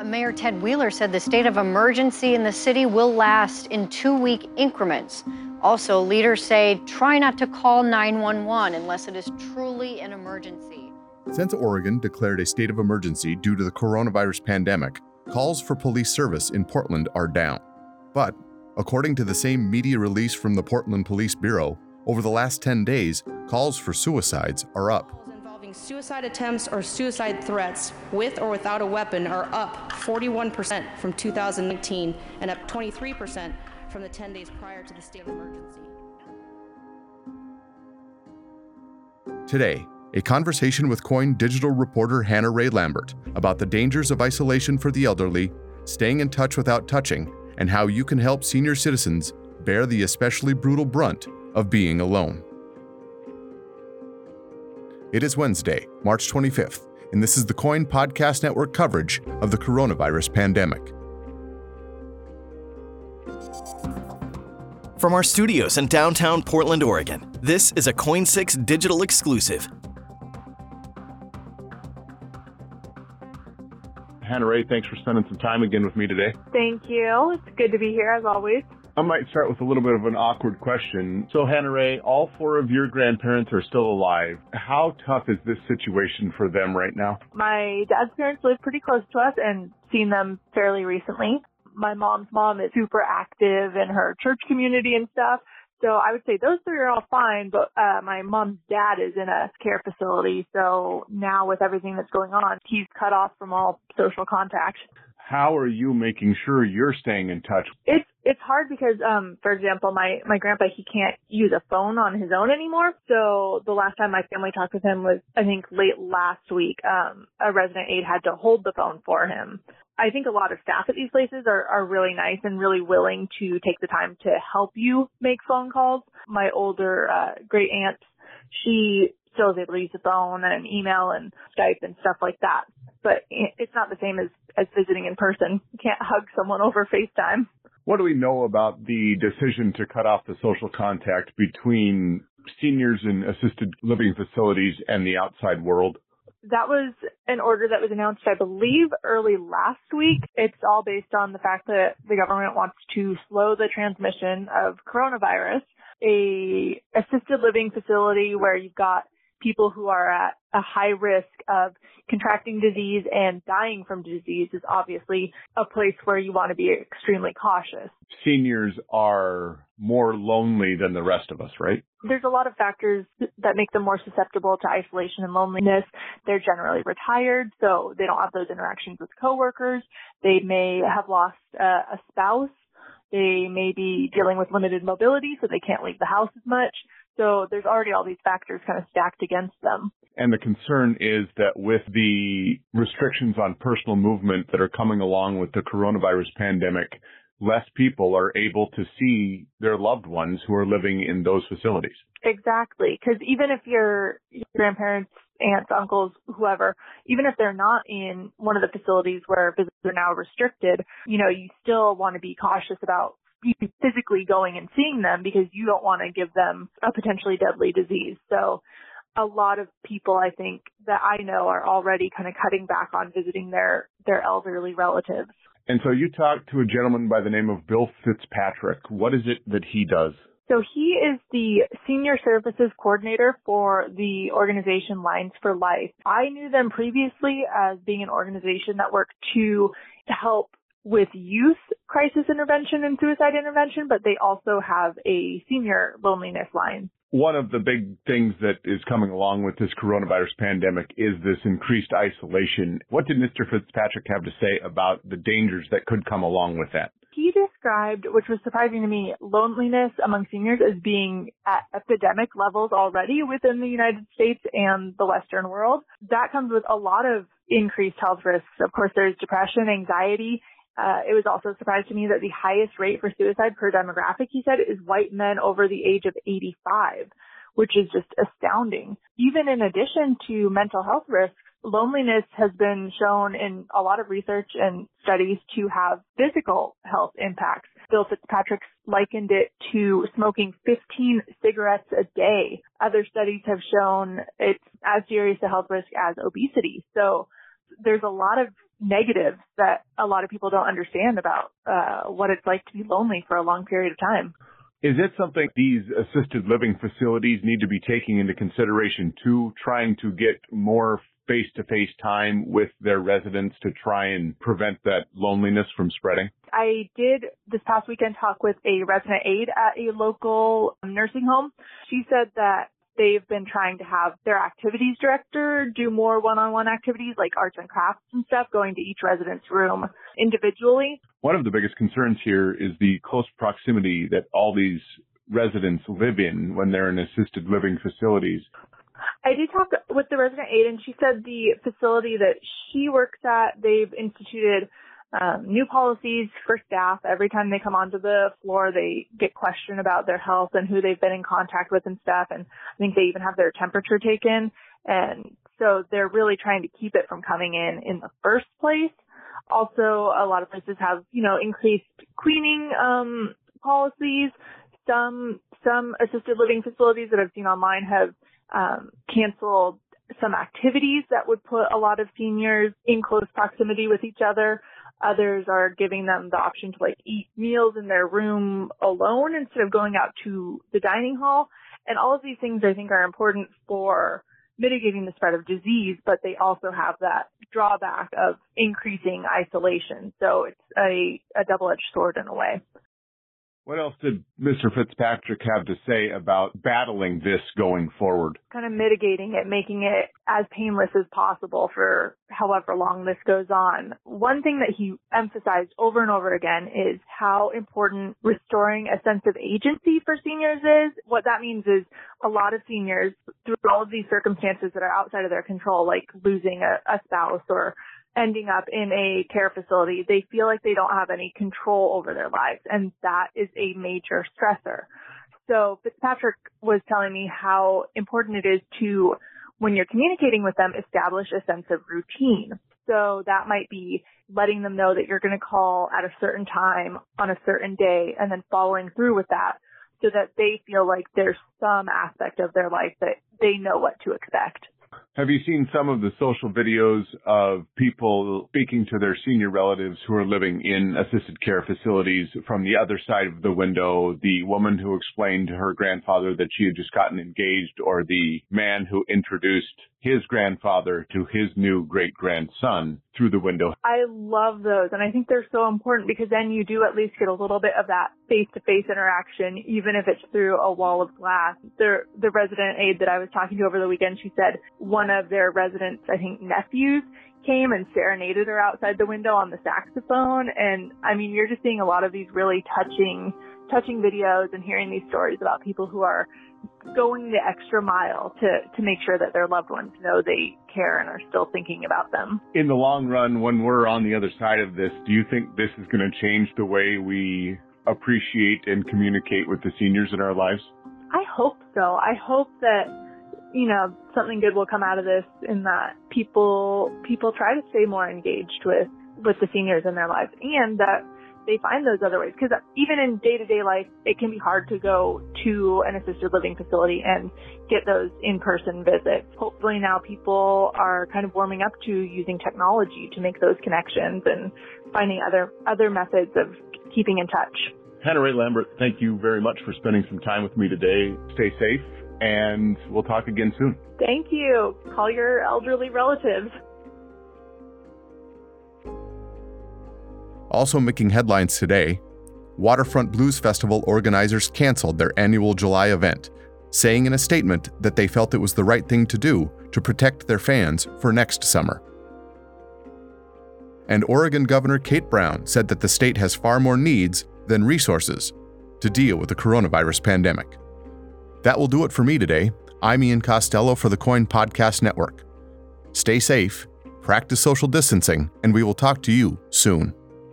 Mayor Ted Wheeler said the state of emergency in the city will last in 2-week increments. Also, leaders say try not to call 911 unless it is truly an emergency. Since Oregon declared a state of emergency due to the coronavirus pandemic, calls for police service in Portland are down. But, according to the same media release from the Portland Police Bureau, over the last 10 days, calls for suicides are up. Involving suicide attempts or suicide threats with or without a weapon are up 41% from 2019 and up 23% from the 10 days prior to the state of emergency. Today, a conversation with KOIN digital reporter Hannah Ray Lambert about the dangers of isolation for the elderly, staying in touch without touching, and how you can help senior citizens bear the especially brutal brunt of being alone. It is Wednesday, March 25th, and this is the KOIN Podcast Network coverage of the coronavirus pandemic. From our studios in downtown Portland, Oregon, this is a KOIN 6 digital exclusive. Hannah Ray, thanks for spending some time again with me today. Thank you. It's good to be here as always. I might start with a little bit of an awkward question. So, Hannah Ray, all four of your grandparents are still alive. How tough is this situation for them right now? My dad's parents live pretty close to us and seen them fairly recently. My mom's mom is super active in her church community and stuff. So I would say those three are all fine, but my mom's dad is in a care facility. So now with everything that's going on, he's cut off from all social contact. How are you making sure you're staying in touch? It's hard because, for example, my grandpa, he can't use a phone on his own anymore. So the last time my family talked with him was, I think, late last week. A resident aide had to hold the phone for him. I think a lot of staff at these places are really nice and really willing to take the time to help you make phone calls. My older great aunt, she still is able to use the phone and email and Skype and stuff like that. But it's not the same as visiting in person. You can't hug someone over FaceTime. What do we know about the decision to cut off the social contact between seniors in assisted living facilities and the outside world? That was an order that was announced, I believe, early last week. It's all based on the fact that the government wants to slow the transmission of coronavirus. A assisted living facility where you've got people who are at a high risk of contracting disease and dying from disease is obviously a place where you want to be extremely cautious. Seniors are more lonely than the rest of us, right? There's a lot of factors that make them more susceptible to isolation and loneliness. They're generally retired, so they don't have those interactions with coworkers. They may have lost a spouse. They may be dealing with limited mobility, so they can't leave the house as much. So there's already all these factors kind of stacked against them. And the concern is that with the restrictions on personal movement that are coming along with the coronavirus pandemic, less people are able to see their loved ones who are living in those facilities. Exactly. Because even if your grandparents, aunts, uncles, whoever, even if they're not in one of the facilities where visits are now restricted, you still want to be cautious about physically going and seeing them because you don't want to give them a potentially deadly disease. So a lot of people, I think, that I know are already kind of cutting back on visiting their elderly relatives. And so you talked to a gentleman by the name of Bill Fitzpatrick. What is it that he does? So he is the Senior Services Coordinator for the organization Lines for Life. I knew them previously as being an organization that worked to help with youth crisis intervention and suicide intervention, but they also have a senior loneliness line. One of the big things that is coming along with this coronavirus pandemic is this increased isolation. What did Mr. Fitzpatrick have to say about the dangers that could come along with that? He described, which was surprising to me, loneliness among seniors as being at epidemic levels already within the United States and the Western world. That comes with a lot of increased health risks. Of course, there's depression, anxiety. It was also a surprise to me that the highest rate for suicide per demographic, he said, is white men over the age of 85, which is just astounding. Even in addition to mental health risks, loneliness has been shown in a lot of research and studies to have physical health impacts. Bill Fitzpatrick likened it to smoking 15 cigarettes a day. Other studies have shown it's as serious a health risk as obesity. So there's a lot of negatives that a lot of people don't understand about what it's like to be lonely for a long period of time. Is it something these assisted living facilities need to be taking into consideration too, trying to get more face-to-face time with their residents to try and prevent that loneliness from spreading? I did this past weekend talk with a resident aide at a local nursing home. She said that they've been trying to have their activities director do more one-on-one activities like arts and crafts and stuff, going to each resident's room individually. One of the biggest concerns here is the close proximity that all these residents live in when they're in assisted living facilities. I did talk with the resident aide, and she said the facility that she works at, they've instituted new policies for staff. Every time they come onto the floor, they get questioned about their health and who they've been in contact with and stuff. And I think they even have their temperature taken. And so they're really trying to keep it from coming in the first place. Also, a lot of places have, increased cleaning policies. Some assisted living facilities that I've seen online have canceled some activities that would put a lot of seniors in close proximity with each other. Others are giving them the option to eat meals in their room alone instead of going out to the dining hall. And all of these things I think are important for mitigating the spread of disease, but they also have that drawback of increasing isolation. So it's a double-edged sword in a way. What else did Mr. Fitzpatrick have to say about battling this going forward? Kind of mitigating it, making it as painless as possible for however long this goes on. One thing that he emphasized over and over again is how important restoring a sense of agency for seniors is. What that means is a lot of seniors, through all of these circumstances that are outside of their control, like losing a spouse or ending up in a care facility, they feel like they don't have any control over their lives, and that is a major stressor. So Fitzpatrick was telling me how important it is to, when you're communicating with them, establish a sense of routine. So that might be letting them know that you're going to call at a certain time on a certain day and then following through with that so that they feel like there's some aspect of their life that they know what to expect. Have you seen some of the social videos of people speaking to their senior relatives who are living in assisted care facilities from the other side of the window? The woman who explained to her grandfather that she had just gotten engaged, or the man who introduced his grandfather to his new great-grandson through the window. I love those, and I think they're so important because then you do at least get a little bit of that face-to-face interaction, even if it's through a wall of glass. The resident aide that I was talking to over the weekend, she said one of their residents, I think nephews, came and serenaded her outside the window on the saxophone. And I mean, you're just seeing a lot of these really touching videos and hearing these stories about people who are going the extra mile to make sure that their loved ones know they care and are still thinking about them. In the long run, when we're on the other side of this, do you think this is going to change the way we appreciate and communicate with the seniors in our lives? I hope so. I hope that, something good will come out of this, in that people try to stay more engaged with the seniors in their lives, and that they find those other ways. Because even in day-to-day life, it can be hard to go to an assisted living facility and get those in-person visits. Hopefully now people are kind of warming up to using technology to make those connections and finding other methods of keeping in touch. Hannah Ray Lambert, thank you very much for spending some time with me today. Stay safe, and we'll talk again soon. Thank you. Call your elderly relatives. Also making headlines today, Waterfront Blues Festival organizers canceled their annual July event, saying in a statement that they felt it was the right thing to do to protect their fans for next summer. And Oregon Governor Kate Brown said that the state has far more needs than resources to deal with the coronavirus pandemic. That will do it for me today. I'm Ian Costello for the KOIN Podcast Network. Stay safe, practice social distancing, and we will talk to you soon.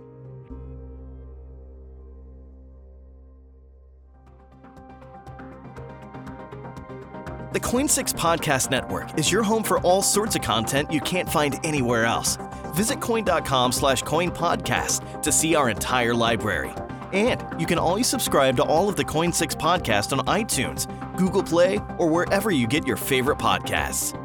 The KOIN 6 Podcast Network is your home for all sorts of content you can't find anywhere else. Visit KOIN.com/KOIN-podcast to see our entire library. And you can always subscribe to all of the KOIN 6 podcasts on iTunes, Google Play, or wherever you get your favorite podcasts.